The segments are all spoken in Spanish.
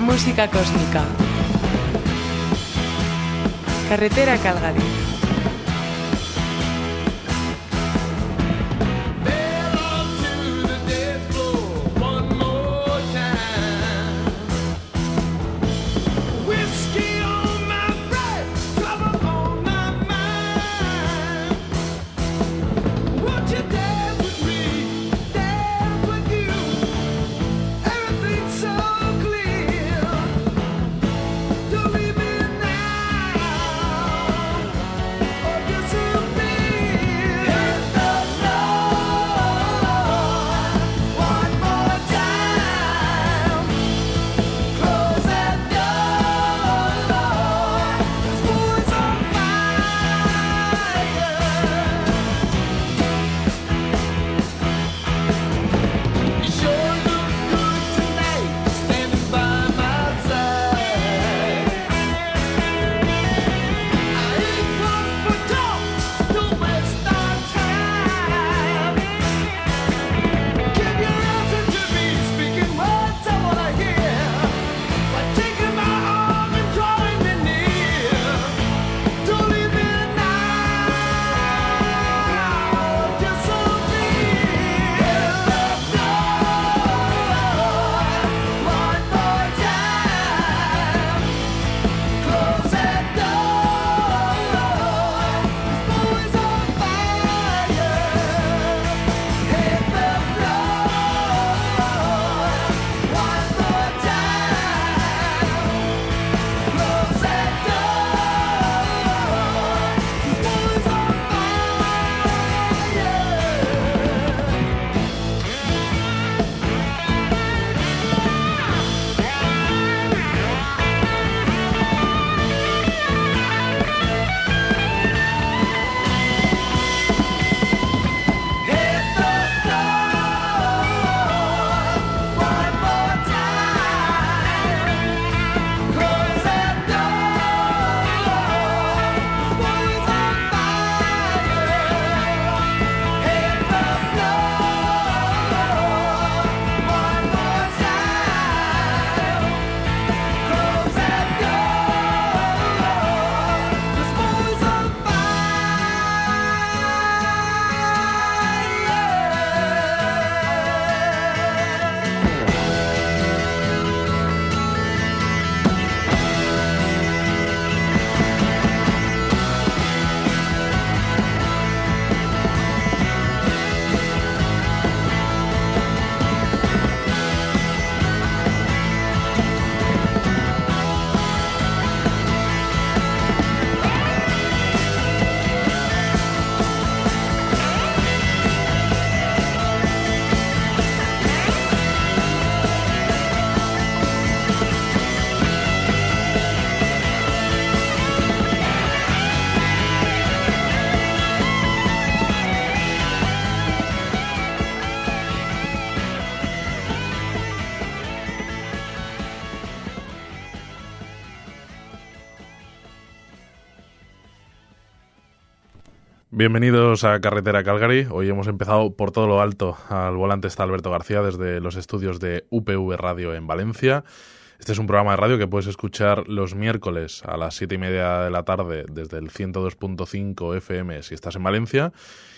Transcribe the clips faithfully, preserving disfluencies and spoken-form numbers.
Música cósmica. Carretera Calgary. Bienvenidos a Carretera Calgary. Hoy hemos empezado por todo lo alto. Al volante está Alberto García desde los estudios de U P V Radio en Valencia. Este es un programa de radio que puedes escuchar los miércoles a las siete y media de la tarde desde el ciento dos punto cinco F M si estás en Valencia,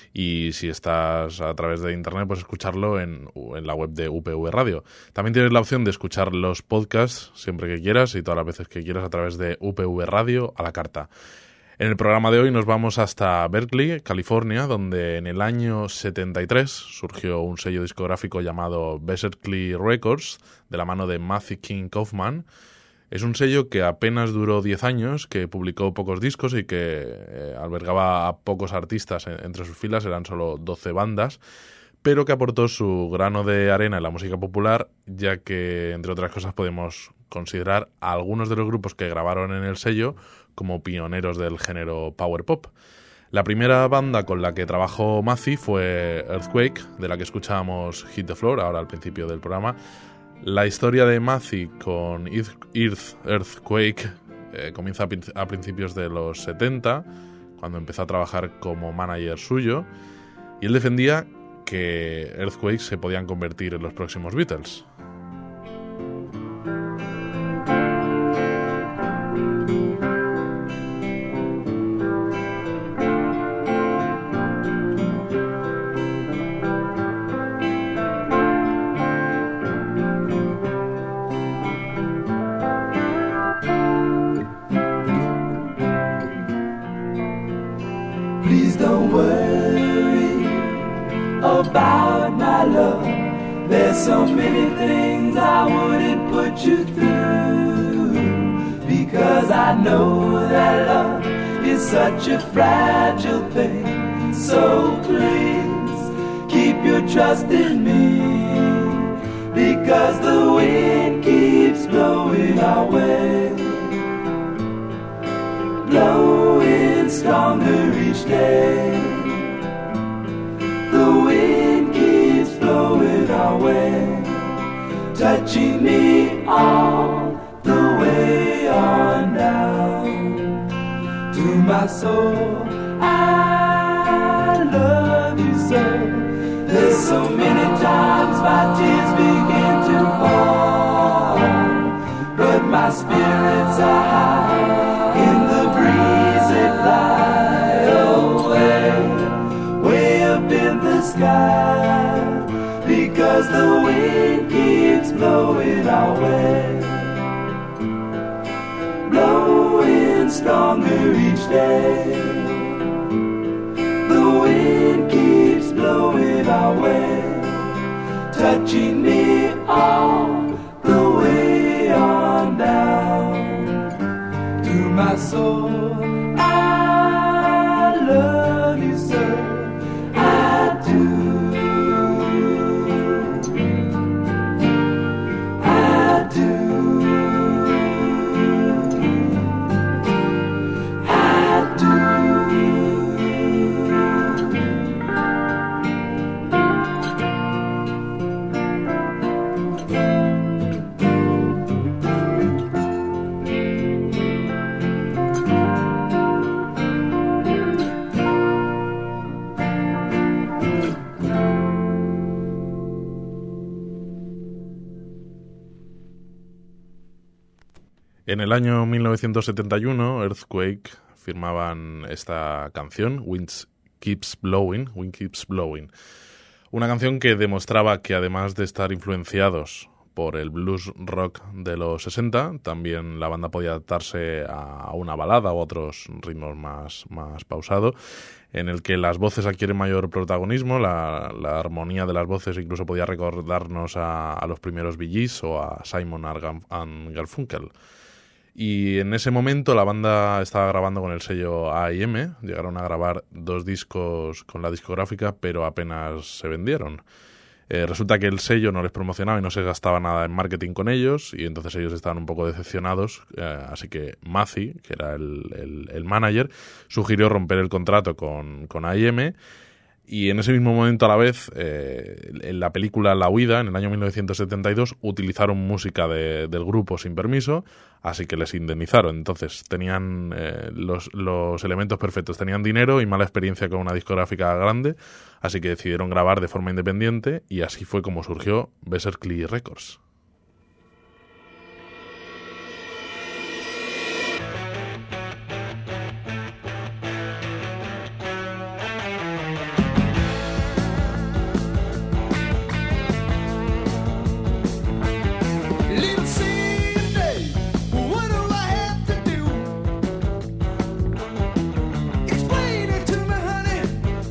y si estás a través de internet puedes escucharlo en, en la web de U P V Radio. También tienes la opción de escuchar los podcasts siempre que quieras y todas las veces que quieras a través de U P V Radio a la carta. En el programa de hoy nos vamos hasta Berkeley, California, donde en el año setenta y tres surgió un sello discográfico llamado Berkeley Records, de la mano de Matthew King Kaufman. Es un sello que apenas duró diez años, que publicó pocos discos y que eh, albergaba a pocos artistas en, entre sus filas, eran solo doce bandas, pero que aportó su grano de arena en la música popular, ya que, entre otras cosas, podemos considerar a algunos de los grupos que grabaron en el sello como pioneros del género power pop. La primera banda con la que trabajó Matthew fue Earthquake, de la que escuchábamos Hit the Floor, ahora al principio del programa. La historia de Matthew con Earth, Earthquake eh, comienza a, prin- a principios de los setenta, cuando empezó a trabajar como manager suyo, y él defendía que Earthquake se podían convertir en los próximos Beatles. about my love. There's so many things I wouldn't put you through, because I know that love is such a fragile thing. So please keep your trust in me, because the wind keeps blowing our way, blowing stronger each day. The wind keeps blowing our way, touching me all the way on down to my soul. I love you so. There's so many times my tears begin to fall, but my spirits are high. In the breeze they fly away, way up in the sky, because the wind keeps blowing our way, blowing stronger each day. The wind keeps blowing our way, touching me all the way on down to my soul. I love you so, I do, I do, I do. En el año mil novecientos setenta y uno, Earthquake firmaban esta canción, Wind Keeps Blowing, Wind Keeps Blowing. Una canción que demostraba que además de estar influenciados por el blues rock de los sesenta, también la banda podía adaptarse a una balada o otros ritmos más, más pausados, en el que las voces adquieren mayor protagonismo, la, la armonía de las voces incluso podía recordarnos a, a los primeros Bee Gees o a Simon and Garfunkel. Y en ese momento la banda estaba grabando con el sello A y M, llegaron a grabar dos discos con la discográfica, pero apenas se vendieron. Eh, resulta que el sello no les promocionaba y no se gastaba nada en marketing con ellos, y entonces ellos estaban un poco decepcionados, eh, así que Mathy, que era el, el, el manager, sugirió romper el contrato con, con A y M. Y en ese mismo momento, a la vez, eh, en la película La Huida, en el año mil novecientos setenta y dos, utilizaron música de, del grupo sin permiso, así que les indemnizaron. Entonces, tenían eh, los, los elementos perfectos. Tenían dinero y mala experiencia con una discográfica grande, así que decidieron grabar de forma independiente, y así fue como surgió Berserkly Records.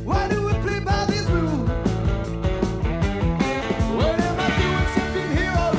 What am I doing sitting here all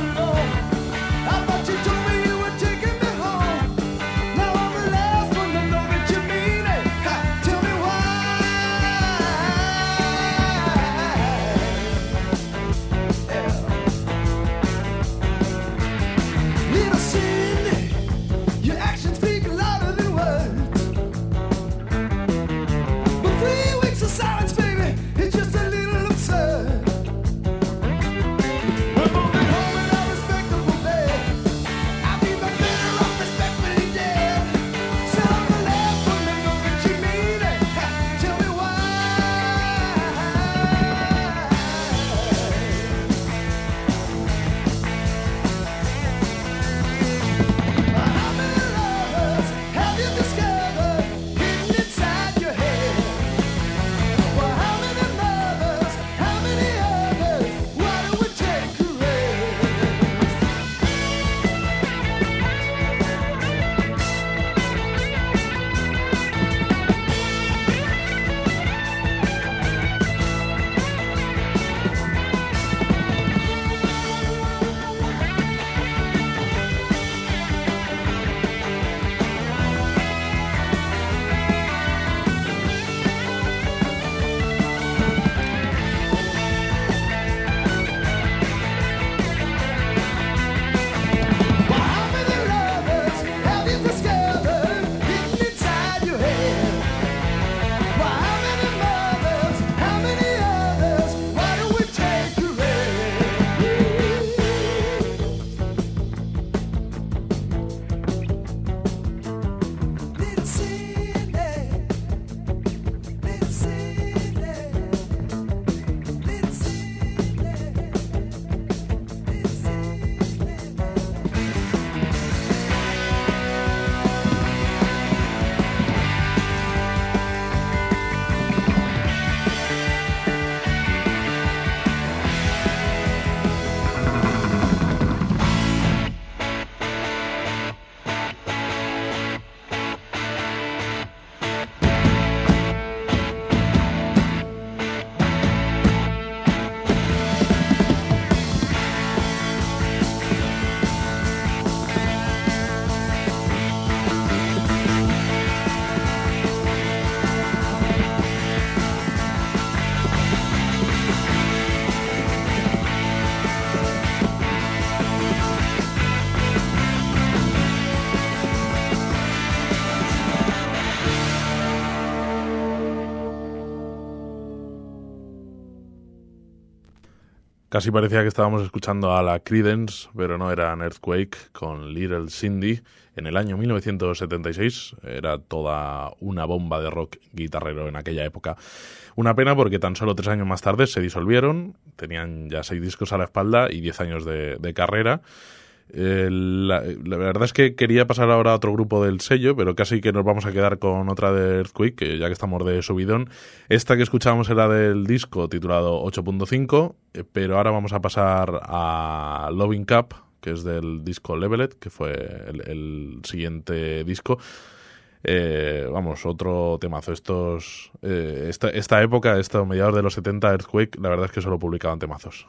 Casi parecía que estábamos escuchando a la Creedence, pero no, eran Earthquake con Little Cindy en el año mil novecientos setenta y seis. Era toda una bomba de rock guitarrero en aquella época. Una pena porque tan solo tres años más tarde se disolvieron, tenían ya seis discos a la espalda y diez años de, de carrera. Eh, la, la verdad es que quería pasar ahora a otro grupo del sello, pero casi que nos vamos a quedar con otra de Earthquake, que ya que estamos de subidón. Esta que escuchábamos era del disco titulado ocho punto cinco, eh, pero ahora vamos a pasar a Loving Cup, que es del disco Leveled, que fue el, el siguiente disco. Eh, vamos, otro temazo. Estos, eh, esta, esta época, estos mediados de los setenta, Earthquake, la verdad es que solo publicaban temazos.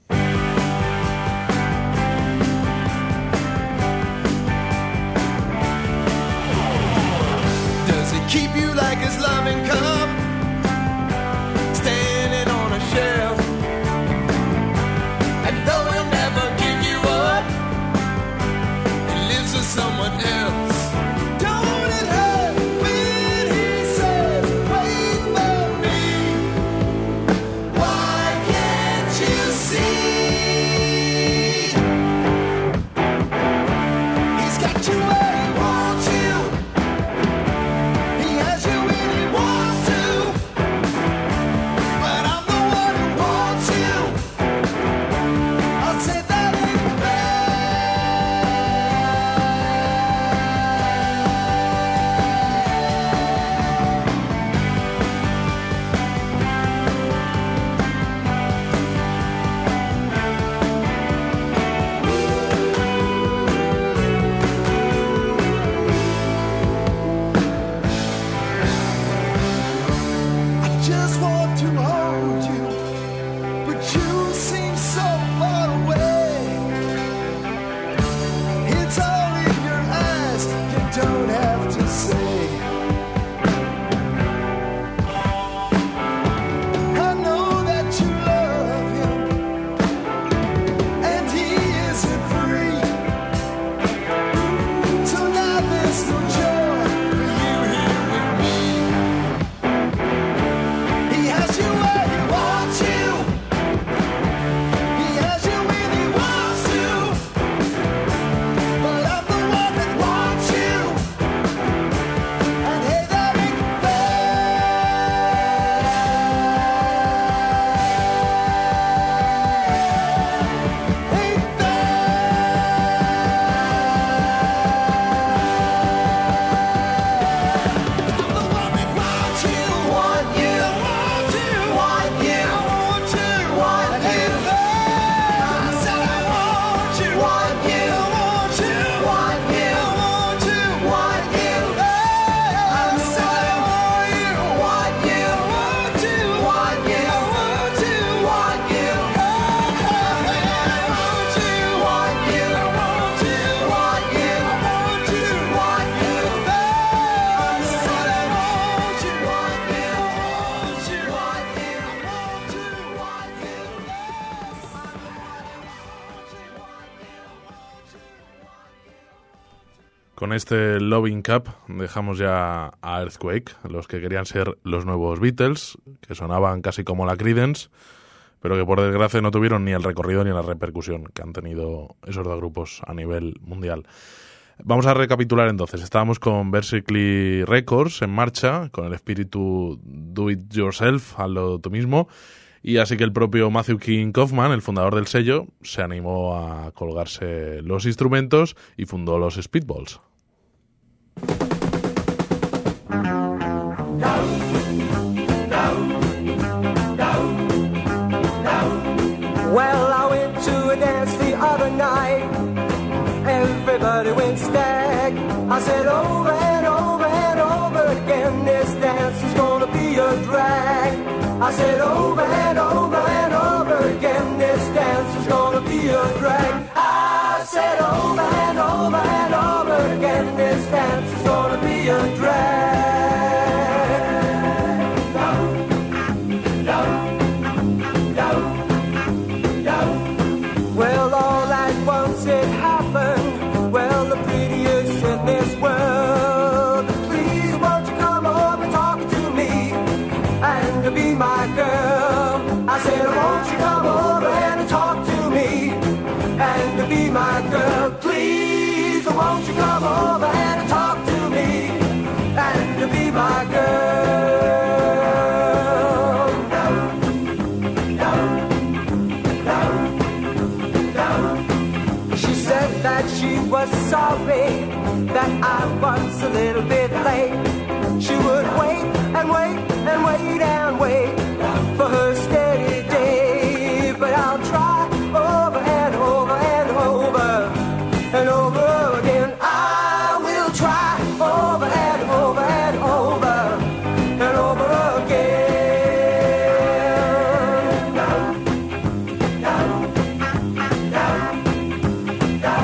Keep you like his loving cup, standing on a shelf. And though he'll never give you up, he lives with someone else. Don't it hurt when he says, wait for me? Why can't you see? He's got you where he wants you. Con este Loving Cup dejamos ya a Earthquake, los que querían ser los nuevos Beatles, que sonaban casi como la Creedence, pero que por desgracia no tuvieron ni el recorrido ni la repercusión que han tenido esos dos grupos a nivel mundial. Vamos a recapitular entonces. Estábamos con Berserkly Records en marcha, con el espíritu do it yourself, hazlo tú mismo, y así que el propio Matthew King Kaufman, el fundador del sello, se animó a colgarse los instrumentos y fundó los Speedballs. Well, I went to a dance the other night. Everybody went stag. I said over and over and over again, this dance is gonna be a drag. I said over and over and over again, this dance is gonna be a drag. I said over and over and over again, this dance is gonna be a drag. Well, all at once it happened. Well, the prettiest in this world. Please, won't you come over and talk to me and be my girl? I to be my girl. Please, won't you come over and talk to me and to be my girl? No, no, no, no. She said that she was sorry that I was a little bit late. She would wait and wait and wait and wait for her steady day. But I'll try over and over and over and over again. I will try over and over and over and over again. No, no, no, no,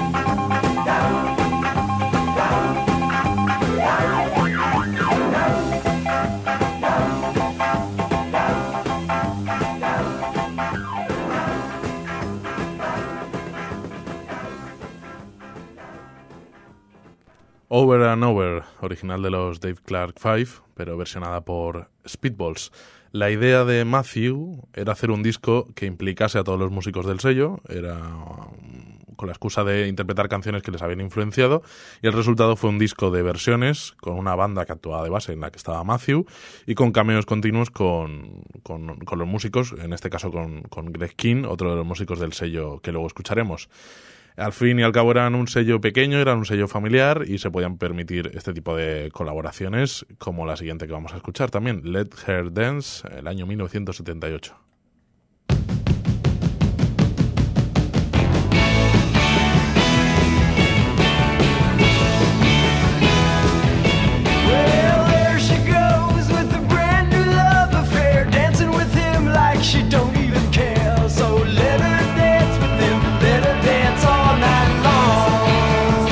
Over and Over, original de los Dave Clark Five, pero versionada por Speedballs. La idea de Matthew era hacer un disco que implicase a todos los músicos del sello, era con la excusa de interpretar canciones que les habían influenciado, y el resultado fue un disco de versiones con una banda que actuaba de base en la que estaba Matthew y con cameos continuos con, con, con los músicos, en este caso con, con Greg King, otro de los músicos del sello que luego escucharemos. Al fin y al cabo eran un sello pequeño, eran un sello familiar y se podían permitir este tipo de colaboraciones como la siguiente que vamos a escuchar también, Let Her Dance, el año mil novecientos setenta y ocho. Well, there she goes with a brand new love affair, dancing with him like she don't even care. So let her dance with him, let her dance all night long.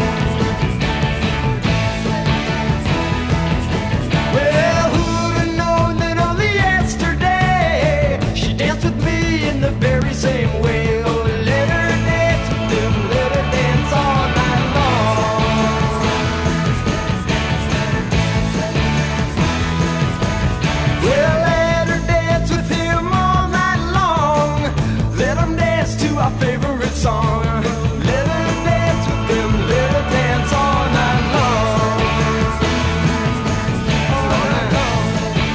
Well, who'd have known that only yesterday she danced with me in the very same way. Oh, let her dance with him, let her dance all night long. Well, let her dance with him all night long. Let him dance to our favorite song. Let her dance with him, let her dance all night long. All night long.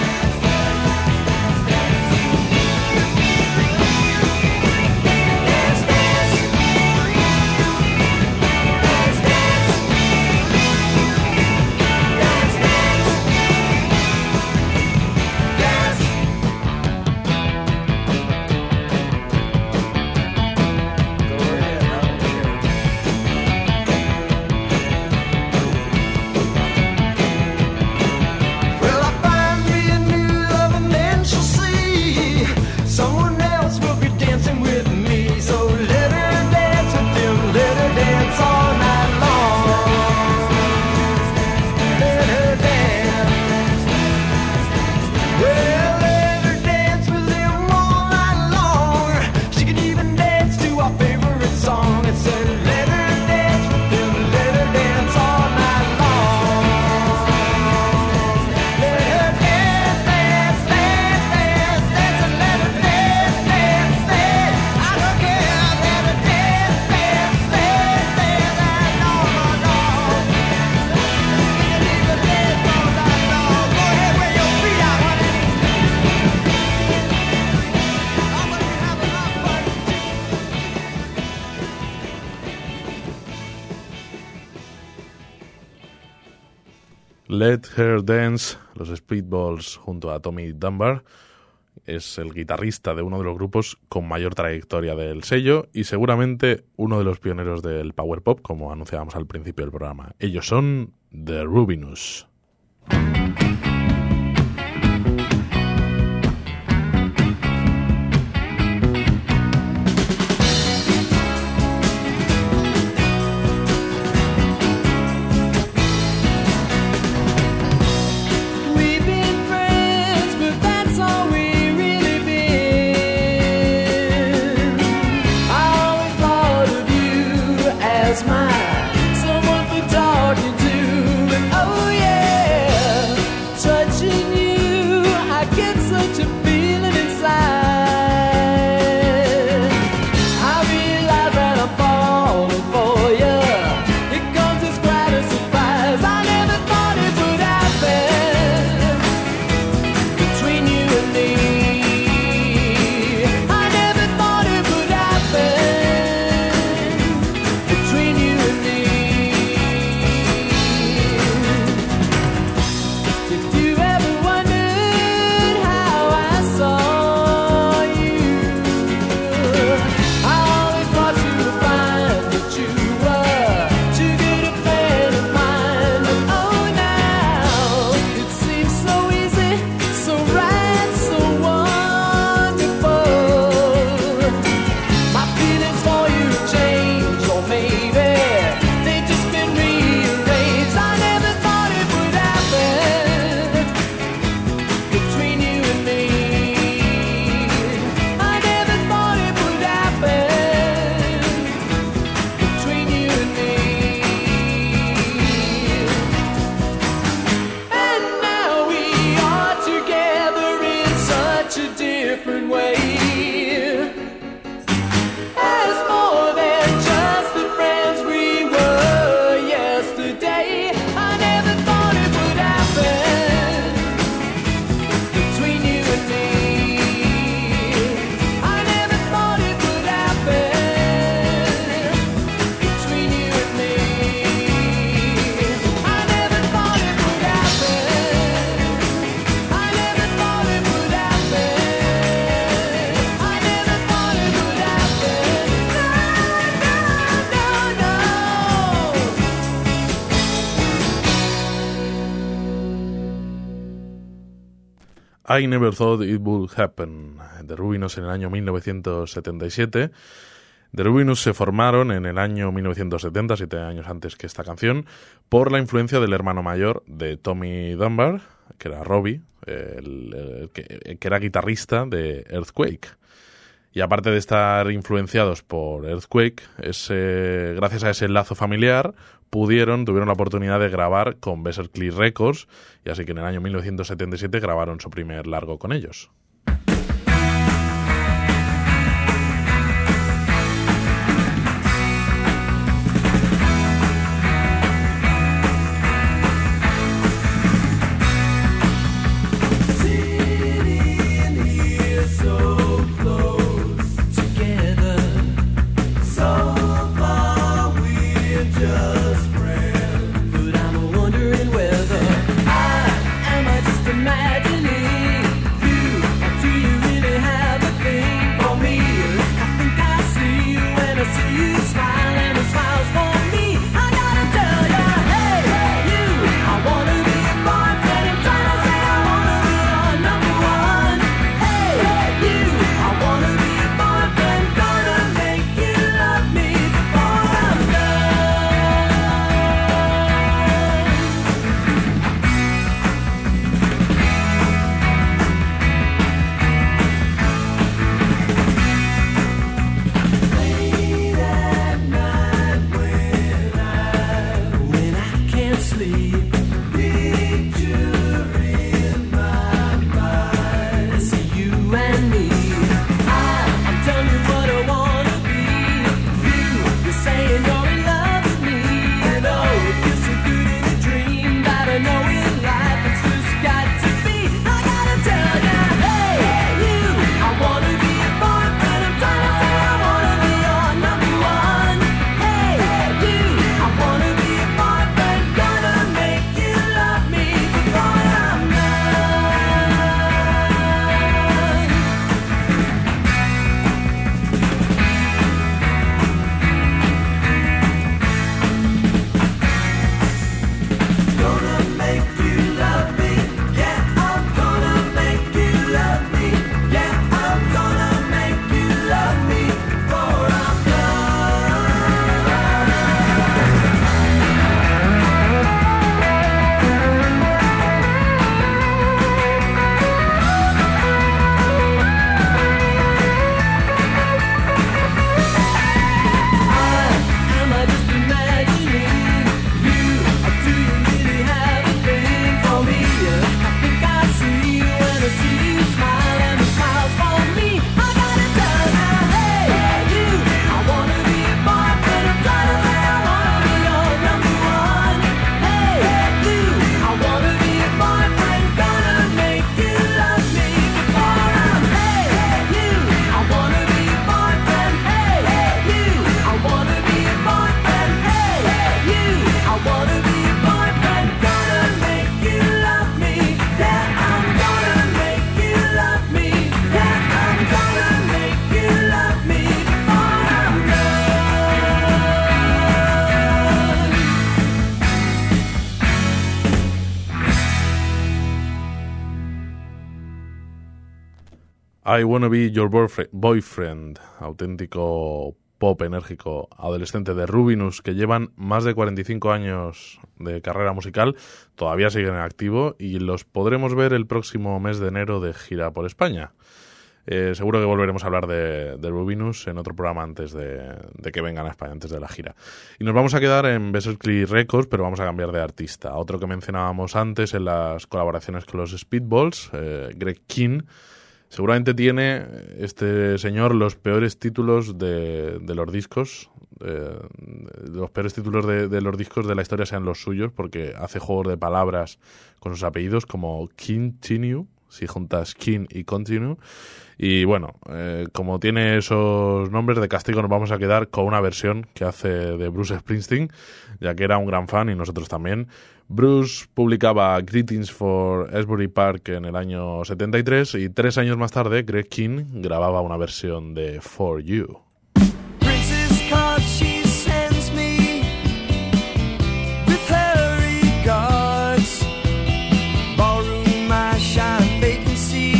Dance, dance. Dance, dance. Dance, dance. Dance. Go ahead, I don't care. Well, I find me a new love and then she'll see someone else will be dancing with me. So let her dance with him, let her dance all night long. Let her dance. Well, let her dance with him all night long. She can even dance to our favorite song. It said, let her dance with him, let her dance all night long. Let her dance, dance, dance, dance, dance, and let her dance, dance, dance. I don't care, let her dance, dance, dance, dance, and no, no, no. You can even dance all night long. Go ahead, wave your feet out, honey. I'm gonna be having my fun too. Let Her Dance, los Speedballs junto a Tommy Dunbar, es el guitarrista de uno de los grupos con mayor trayectoria del sello y seguramente uno de los pioneros del power pop, como anunciábamos al principio del programa. Ellos son The Rubinus. We've been friends, but that's all we really been. I always thought of you as my someone for talking to, but oh yeah, I Never Thought It Would Happen, de Rubinos en el año mil novecientos setenta y siete. The Rubinos se formaron en el año mil novecientos setenta, siete años antes que esta canción, por la influencia del hermano mayor de Tommy Dunbar, que era Robbie, el, el, que, que era guitarrista de Earthquake. Y aparte de estar influenciados por Earthquake, ese, gracias a ese lazo familiar, pudieron, tuvieron la oportunidad de grabar con Berserkly Records, y así que en el año mil novecientos setenta y siete grabaron su primer largo con ellos. I Wanna Be Your Boyfriend, auténtico pop enérgico adolescente de Rubinos, que llevan más de cuarenta y cinco años de carrera musical, todavía siguen en activo y los podremos ver el próximo mes de enero de gira por España. Eh, seguro que volveremos a hablar de, de Rubinos en otro programa antes de, de que vengan a España, antes de la gira. Y nos vamos a quedar en Berserkly Records, pero vamos a cambiar de artista. Otro que mencionábamos antes en las colaboraciones con los Speedballs, eh, Greg King. Seguramente tiene este señor los peores títulos de, de los discos, eh, los peores títulos de, de los discos de la historia sean los suyos, porque hace juegos de palabras con sus apellidos como Continue, si juntas King y Continue. Y bueno, eh, como tiene esos nombres, de castigo nos vamos a quedar con una versión que hace de Bruce Springsteen, ya que era un gran fan y nosotros también. Bruce publicaba Greetings for Asbury Park en el año setenta y tres y tres años más tarde Greg King grababa una versión de For You. See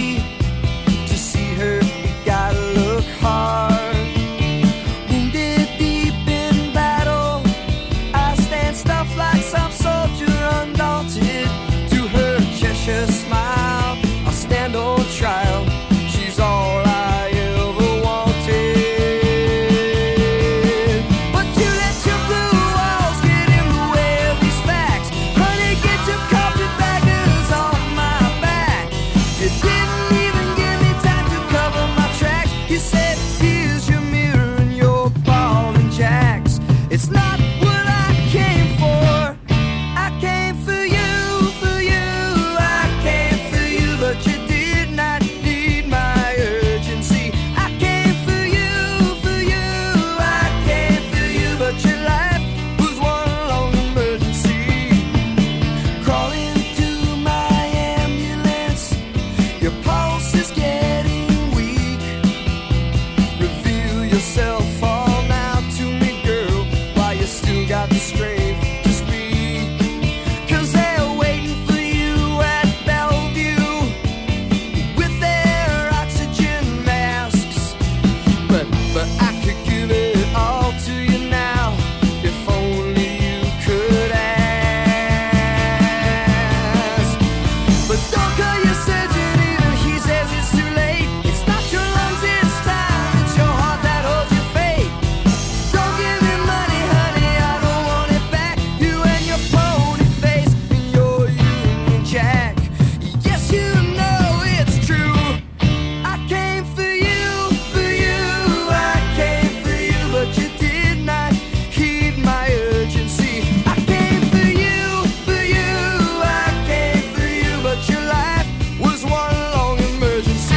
yourself all now to me, girl, while you still got the strength to speak. 'Cause they're waiting for you at Bellevue with their oxygen masks. But, but I could give it all to you now if only you could ask. But don't call your surgeon even, he says it's too late. It's not your lungs, it's time, it's your heart that holds your fate. Don't give me money, honey, I don't want it back. You and your pony face and your Union Jack. Yes, you know it's true. I came for you, for you, I came for you, but you did not heed my urgency. I came for you, for you, I came for you, but your life was one long emergency.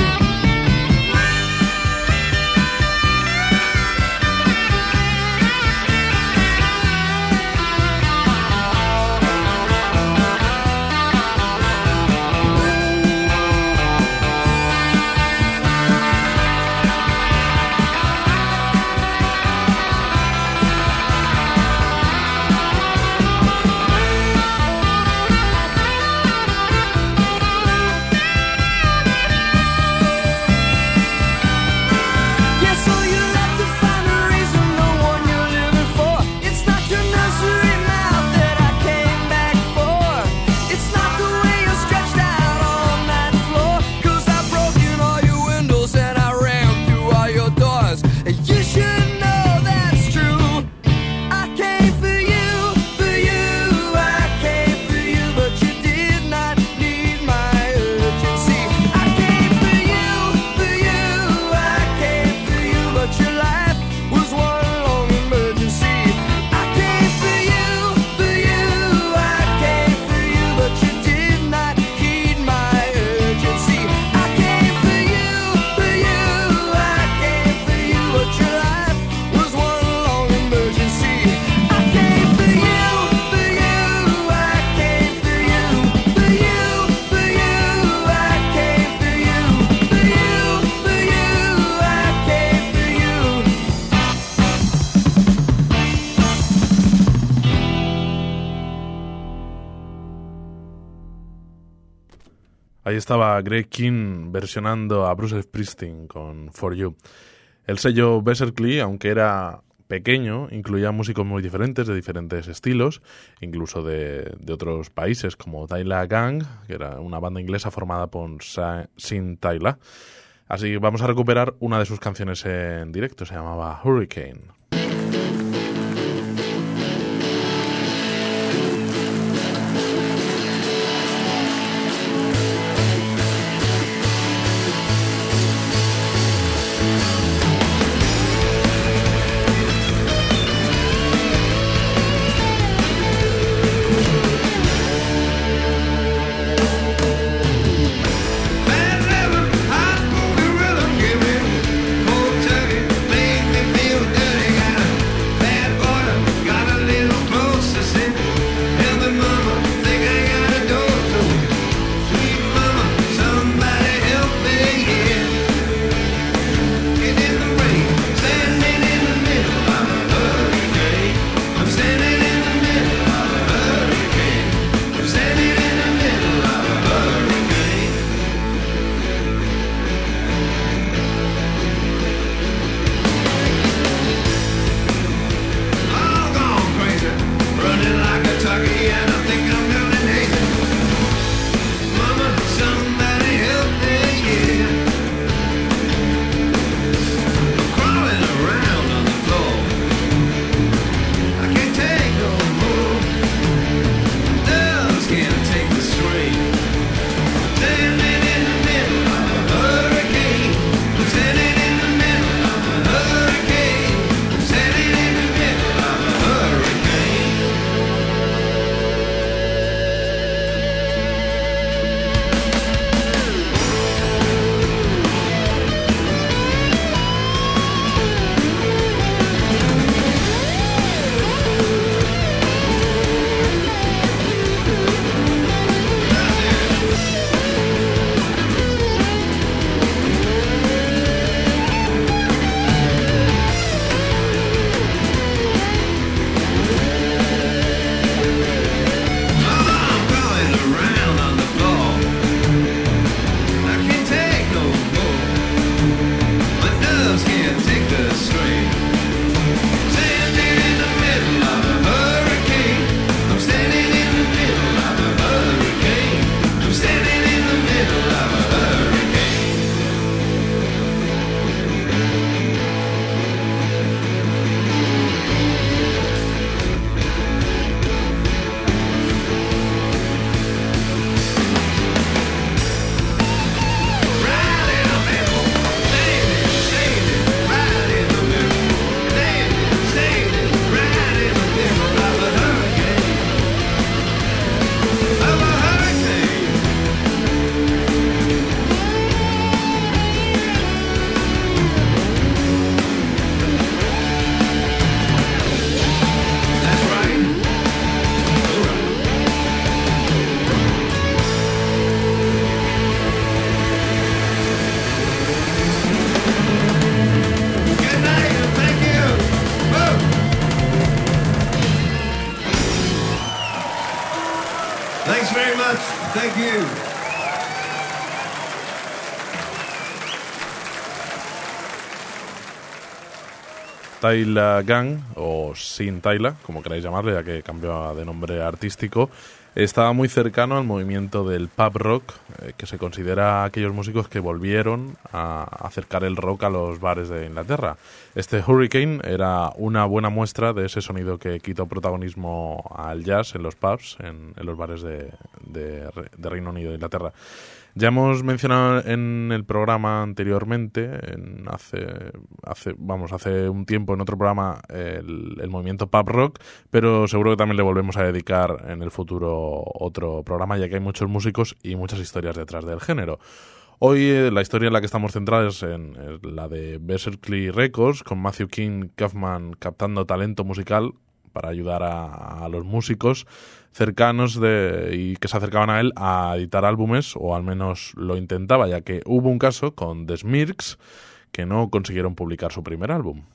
Yes, so you have to find a reason, the one you're living for. It's not your nursery mouth that I came back for. It's not the way you're stretched out on that floor. 'Cause I've broken all your windows and I rammed through all your doors. And you should know that's true. I came for you, for you, I came for you, but you did not need my urgency. I came for you, for you, I came for you, but your life was one long emergency. I came for you, for you, I came for you, but you did not heed my urgency. I came for you, for you, I came for you, but your life was one long emergency. I came for you, for you, I came for you, for you, for you, I came for you, for you, for you, I came for you. Ahí estaba Greg King versionando a Bruce Springsteen con For You. El sello Berserkly, aunque era pequeño, incluía músicos muy diferentes, de diferentes estilos, incluso de, de otros países, como Tyla Gang, que era una banda inglesa formada por Sa- Sin Tyla. Así que vamos a recuperar una de sus canciones en directo, se llamaba Hurricane. Bad living, hot movie rhythm, give me cold turkey, make me feel dirty. Thank you. Tyla Gang, o Sin Tyla, como queráis llamarle, ya que cambió de nombre artístico, estaba muy cercano al movimiento del pub rock, eh, que se considera aquellos músicos que volvieron a acercar el rock a los bares de Inglaterra. Este Hurricane era una buena muestra de ese sonido que quitó protagonismo al jazz en los pubs, en, en los bares de, de, de Reino Unido e Inglaterra. Ya hemos mencionado en el programa anteriormente, en hace, hace, vamos, hace un tiempo en otro programa, el, el movimiento pub rock, pero seguro que también le volvemos a dedicar en el futuro otro programa, ya que hay muchos músicos y muchas historias detrás del género. Hoy eh, la historia en la que estamos centrados es en, en la de Berserkly Records, con Matthew King Kaufman captando talento musical para ayudar a, a los músicos cercanos de, y que se acercaban a él a editar álbumes, o al menos lo intentaba, ya que hubo un caso con The Smirks que no consiguieron publicar su primer álbum.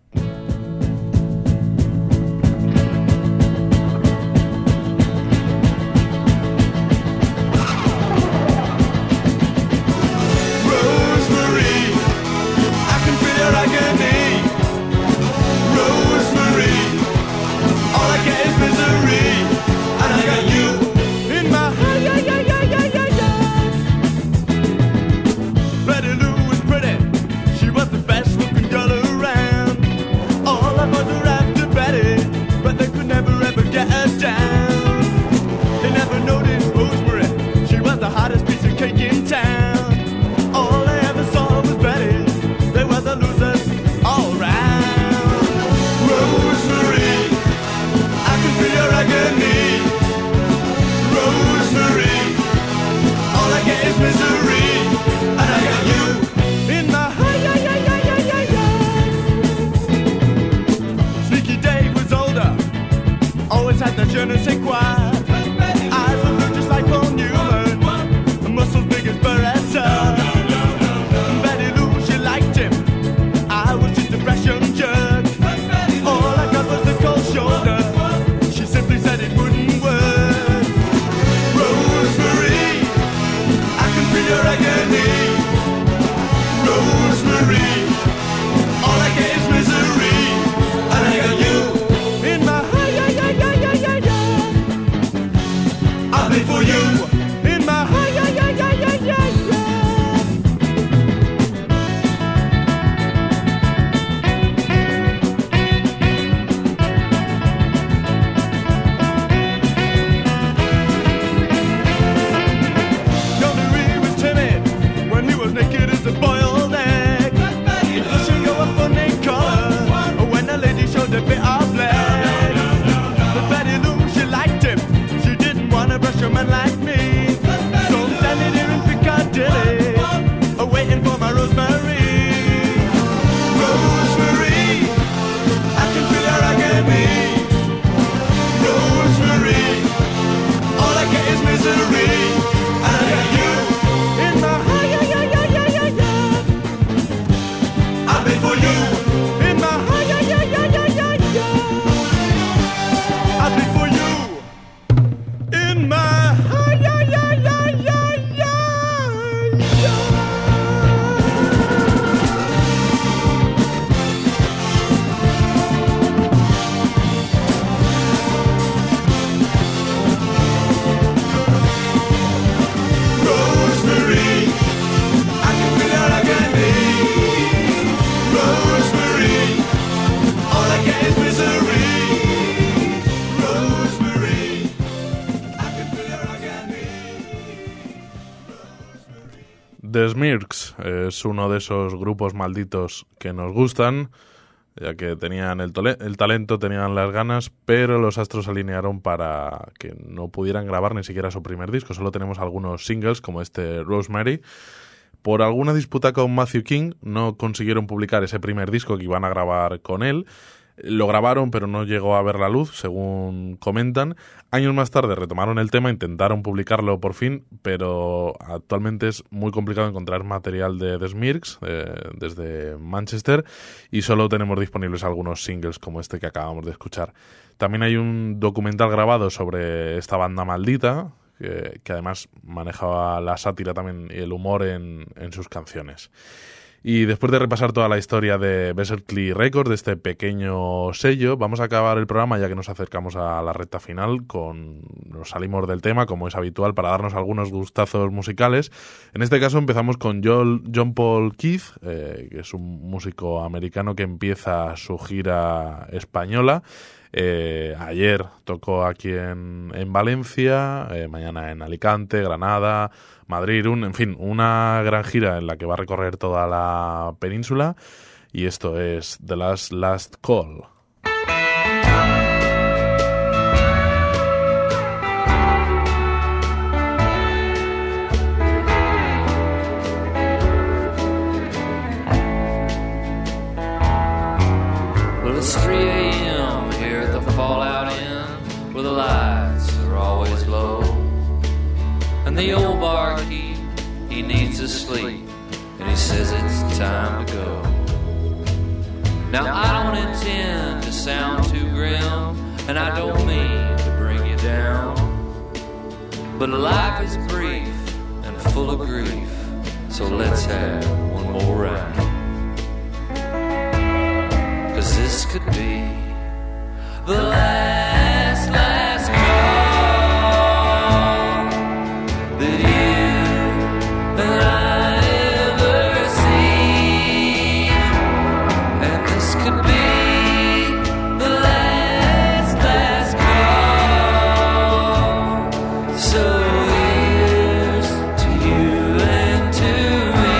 The Smirks es uno de esos grupos malditos que nos gustan, ya que tenían el, tole- el talento, tenían las ganas, pero los astros se alinearon para que no pudieran grabar ni siquiera su primer disco. Solo tenemos algunos singles, como este Rosemary. Por alguna disputa con Matthew King, no consiguieron publicar ese primer disco que iban a grabar con él. Lo grabaron, pero no llegó a ver la luz, según comentan. Años más tarde retomaron el tema, intentaron publicarlo por fin, pero actualmente es muy complicado encontrar material de The Smirks eh, desde Manchester, y solo tenemos disponibles algunos singles como este que acabamos de escuchar. También hay un documental grabado sobre esta banda maldita, que, que además manejaba la sátira también y el humor en, en sus canciones. Y después de repasar toda la historia de Berserkly Records, de este pequeño sello, vamos a acabar el programa, ya que nos acercamos a la recta final, con nos salimos del tema, como es habitual, para darnos algunos gustazos musicales. En este caso empezamos con John, John Paul Keith, eh, que es un músico americano que empieza su gira española. Eh, ayer tocó aquí en, en Valencia, eh, mañana en Alicante, Granada, Madrid, un, en fin, una gran gira en la que va a recorrer toda la península, y esto es The Last Last Call. Well, it's three a.m. here at the Fallout Inn, where the lights are always low. And the old barkeep, he needs to sleep, and he says it's time to go. Now I don't intend to sound too grim, and I don't mean to bring you down, but life is brief and full of grief, so let's have one more round. 'Cause this could be the last, last call that you and I ever see, and this could be the last, last call. So here's to you and to me.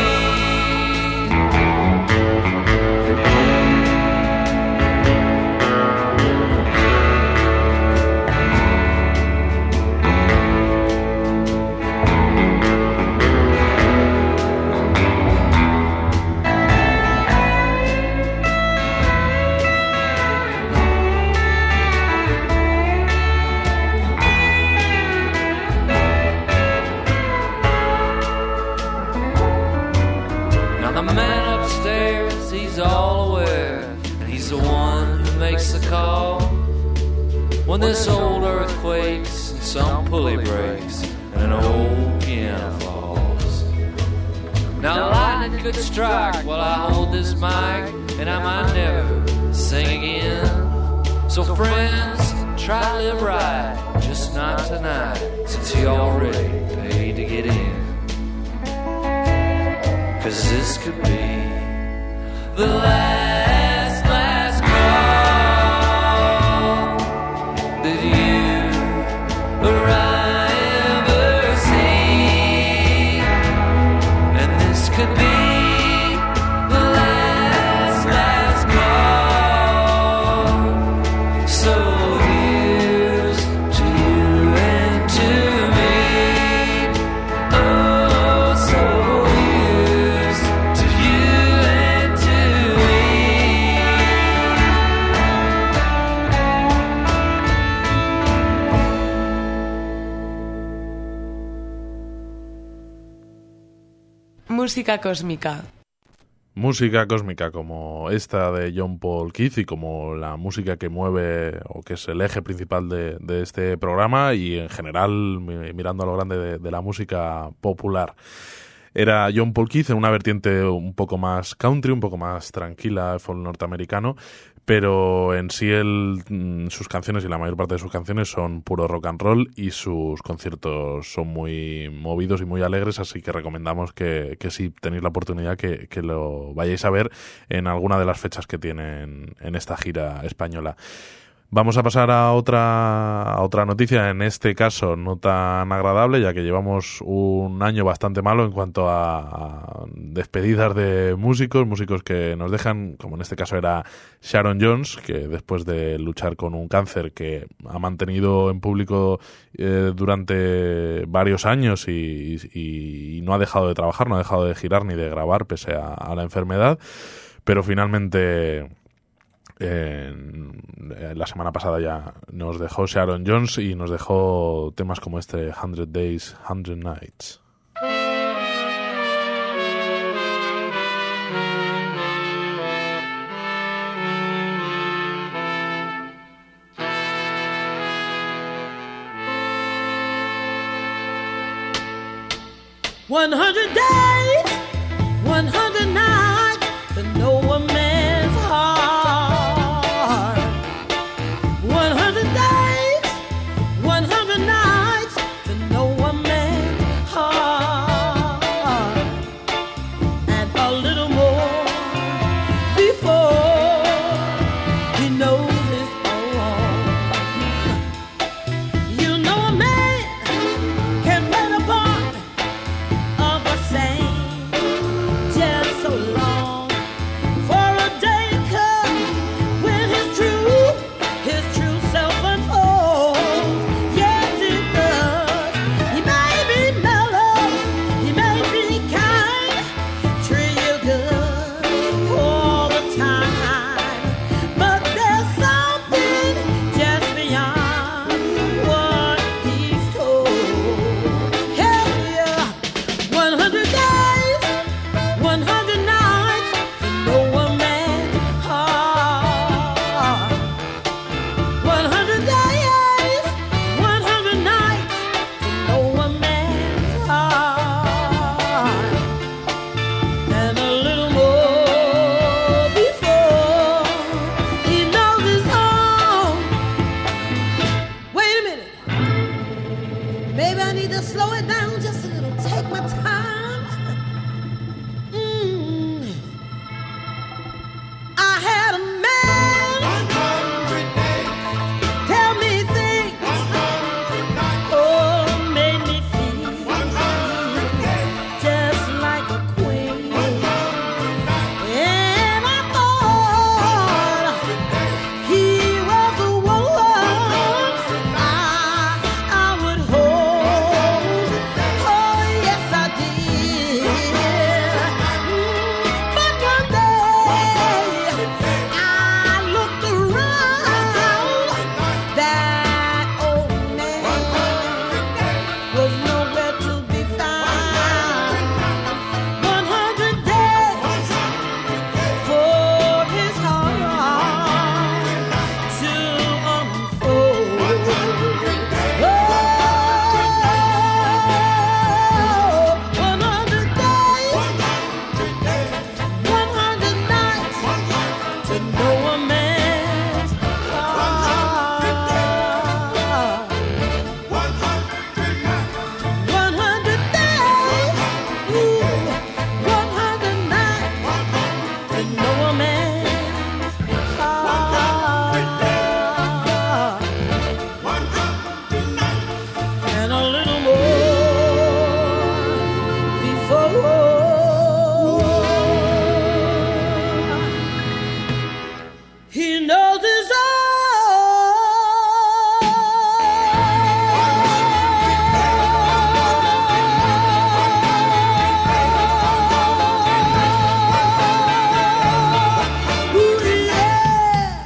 Now the man upstairs, he's all aware, and he's the one who makes the call when this old earth quakes and some pulley breaks and an old piano falls. Now lightning could strike while I hold this mic, and I might never sing again. So friends, try to live right, just not tonight, since you already paid to get in. 'Cause this could be the last, last call that you or I ever see, and this could be the last, last call. So here's to you and to me. Oh, so here's to you and to me. Música cósmica. Música cósmica como esta de John Paul Keith y como la música que mueve o que es el eje principal de, de este programa y en general mi- mirando a lo grande de, de la música popular. Era John Paul Keith en una vertiente un poco más country, un poco más tranquila, folk norteamericano, pero en sí él, mm, sus canciones y la mayor parte de sus canciones son puro rock and roll y sus conciertos son muy movidos y muy alegres, así que recomendamos que, que si tenéis la oportunidad que, que lo vayáis a ver en alguna de las fechas que tienen en esta gira española. Vamos a pasar a otra, a otra noticia, en este caso no tan agradable, ya que llevamos un año bastante malo en cuanto a, a despedidas de músicos, músicos que nos dejan, como en este caso era Sharon Jones, que después de luchar con un cáncer que ha mantenido en público eh, durante varios años y, y, y no ha dejado de trabajar, no ha dejado de girar ni de grabar pese a, a la enfermedad, pero finalmente... Eh, la semana pasada ya nos dejó Sharon Jones y nos dejó temas como este Hundred Days, Hundred Nights. one hundred days, one hundred nights to know a man's heart. one hundred days, one hundred nights to know a man's heart. And a little more before he knows his own. You know a man can play the part of a saint just so long. For a day comes when his true, his true self unfolds. Yes, it does. He may be mellow, he may be kind, treat you good all the time. But there's something just beyond what he's told. Hell yeah, one hundred days, one hundred nights to know a man's heart. one hundred days, one hundred nights to know a man's heart. And a little more before he knows his own. Wait a minute. Maybe I need to slow it down just a little. Take my time. Mm. I had a man tell me things. Oh, made me feel just like a queen. And I thought he was the one I, I would hold. Oh, yes, I did. Mm, But one day I looked around. That old man was nowhere to be found. one hundred days for his heart to unfold. Oh, one hundred days, one hundred nights to know a man's heart. one hundred days, ooh, one hundred nights to know a man's heart. And a little more before he knows his own. Ooh, yeah.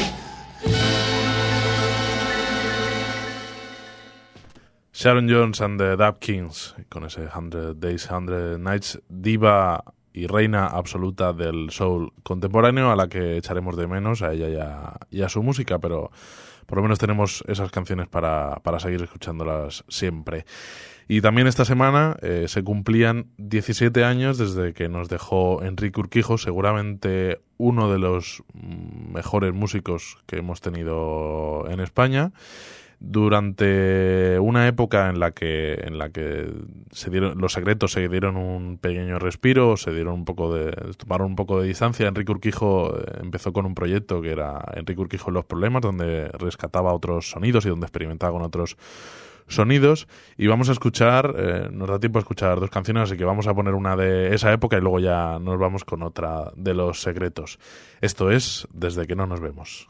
Sharon Jones and the Dap Kings, con ese Hundred Days, Hundred Nights, diva y reina absoluta del soul contemporáneo, a la que echaremos de menos, a ella y a, y a su música, pero por lo menos tenemos esas canciones para, para seguir escuchándolas siempre. Y también esta semana eh, se cumplían diecisiete años desde que nos dejó Enrique Urquijo, seguramente uno de los mejores músicos que hemos tenido en España, durante una época en la que en la que se dieron los Secretos, se dieron un pequeño respiro, se dieron un poco de tomaron un poco de distancia. Enrique Urquijo empezó con un proyecto que era Enrique Urquijo en los Problemas, donde rescataba otros sonidos y donde experimentaba con otros sonidos, y vamos a escuchar, eh, nos da tiempo a escuchar dos canciones, así que vamos a poner una de esa época y luego ya nos vamos con otra de los Secretos. Esto es Desde que no nos vemos.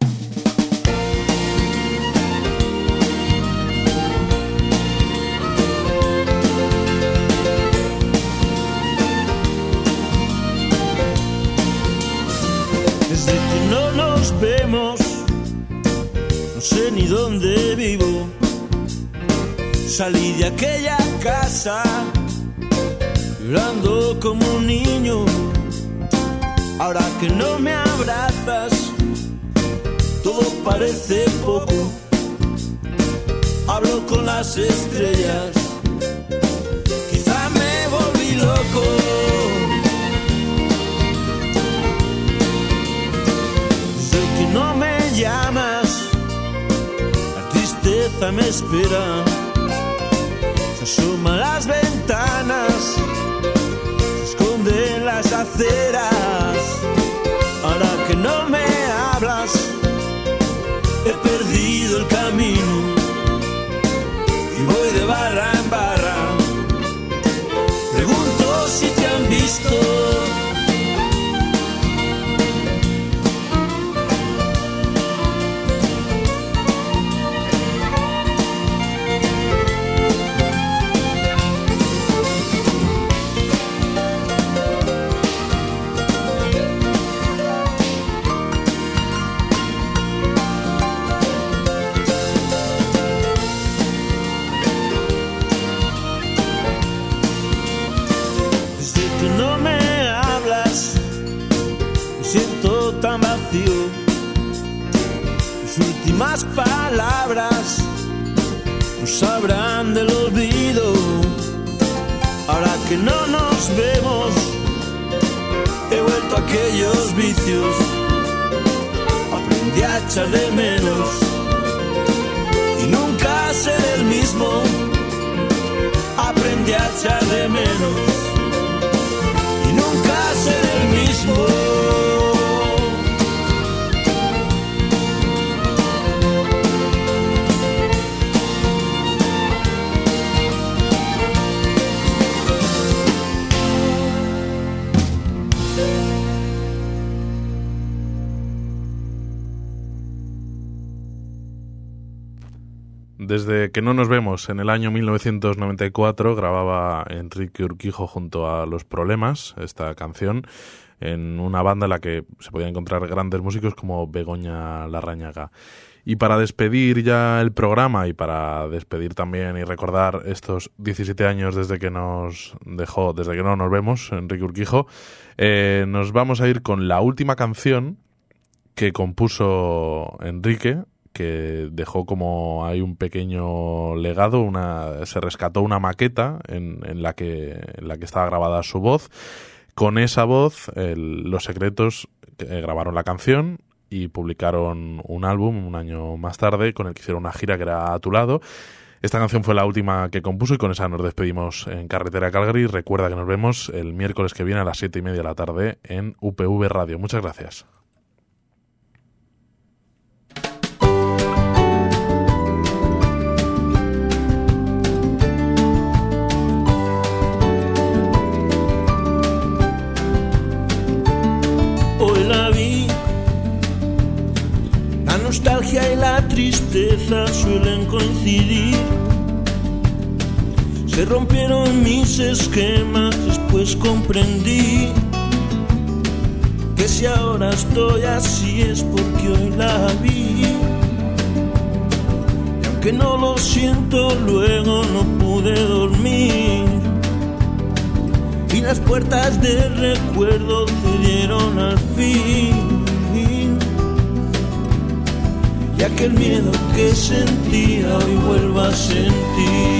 Desde que no nos vemos, no sé ni dónde vivo. Salí de aquella casa llorando como un niño. Ahora que no me abrazas, todo parece poco. Hablo con las estrellas, quizá me voy llamas, la tristeza me espera. Se asoma a las ventanas, se esconde en las aceras. Ahora que no me hablas, he perdido el camino y voy de barra en barra. Pregunto si te han visto. Tan vacío, mis últimas palabras no sabrán del olvido. Ahora que no nos vemos, he vuelto a aquellos vicios. Aprendí a echar de menos y nunca seré el mismo. Aprendí a echar de menos y nunca seré el mismo. Desde que no nos vemos, en el año mil novecientos noventa y cuatro, grababa Enrique Urquijo junto a Los Problemas esta canción en una banda en la que se podían encontrar grandes músicos como Begoña Larrañaga. Y para despedir ya el programa y para despedir también y recordar estos diecisiete años desde que nos dejó, desde que no nos vemos, Enrique Urquijo, eh, nos vamos a ir con la última canción que compuso Enrique, que dejó como hay un pequeño legado, una se rescató una maqueta en, en la que en la que estaba grabada su voz. Con esa voz, el, Los Secretos eh, grabaron la canción y publicaron un álbum un año más tarde con el que hicieron una gira que era A tu lado. Esta canción fue la última que compuso y con esa nos despedimos en Carretera Calgary. Recuerda que nos vemos el miércoles que viene a las siete y media de la tarde en U P V Radio. Muchas gracias. Hoy la vi, la nostalgia y la tristeza suelen coincidir. Se rompieron mis esquemas, después comprendí que si ahora estoy así es porque hoy la vi. Y aunque no lo siento, luego no pude dormir. Y las puertas del recuerdo cedieron al fin. Y aquel miedo que sentía hoy vuelvo a sentir.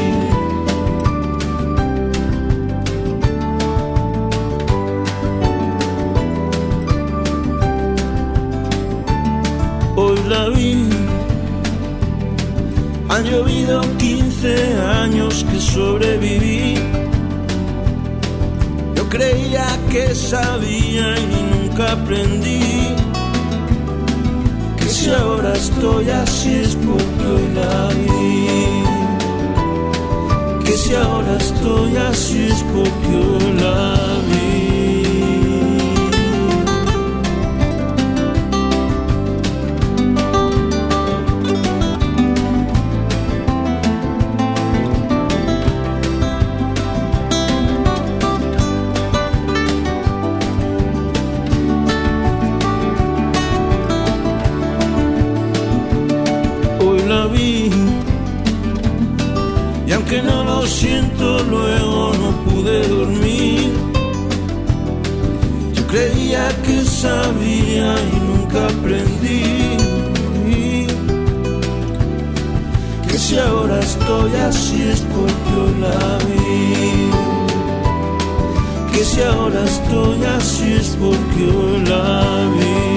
Hoy la vi. Han llovido quince años que sobreviví. Creía que sabía y nunca aprendí. Que si ahora estoy así es porque hoy la vi. Que si ahora estoy así es porque hoy la vi. Y aunque no lo siento, luego no pude dormir. Yo creía que sabía y nunca aprendí. Que si ahora estoy así es porque hoy la vi. Que si ahora estoy así es porque hoy la vi.